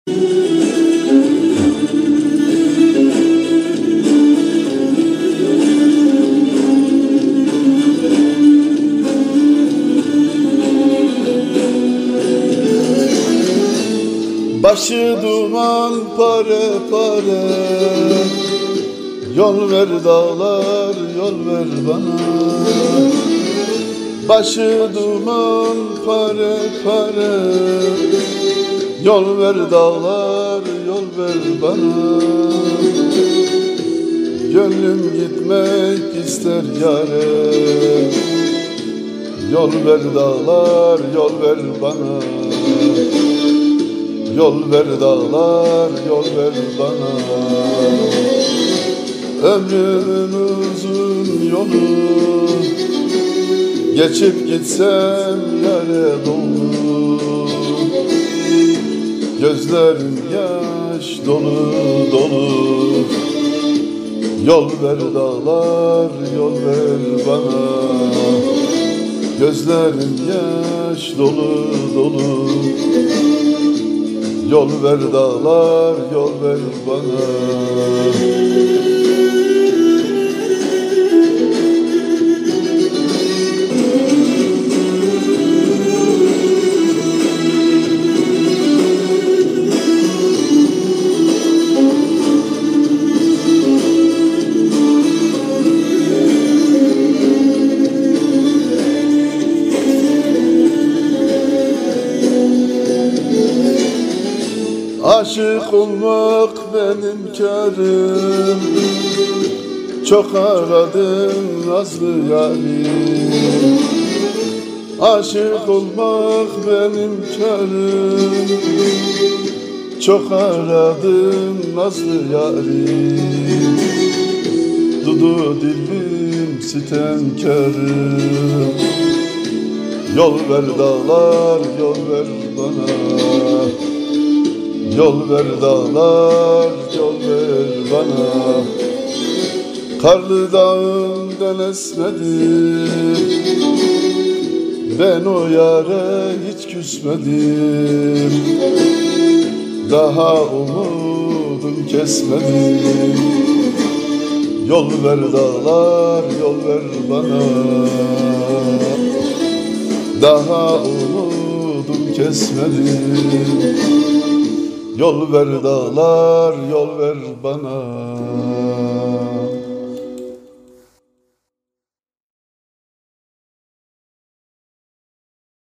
Başı duman pare pare, yol ver dağlar, yol ver bana. Başı duman pare pare, yol ver dağlar, yol ver bana. Gönlüm gitmek ister yâre, yol ver dağlar, yol ver bana. Yol ver dağlar, yol ver bana. Ömrümün uzun yolu, geçip gitsem yâre dolu. Gözlerim yaş dolu dolu. Yol ver dağlar, yol ver bana. Gözlerim yaş dolu dolu. Yol ver dağlar, yol ver bana. Aşık olmak benim kârım, çok aradım nazlı yarim. Aşık olmak benim kârım, çok aradım nazlı yarim. Dudu dilim sitemkârım, yol ver dağlar, yol ver bana. Yol ver dağlar, yol ver bana. Karlı dağından esmedim, ben o yâre hiç küsmedim. Daha umudum kesmedim. Yol ver dağlar, yol ver bana. Daha umudum kesmedim. Yol ver dağlar, yol ver bana.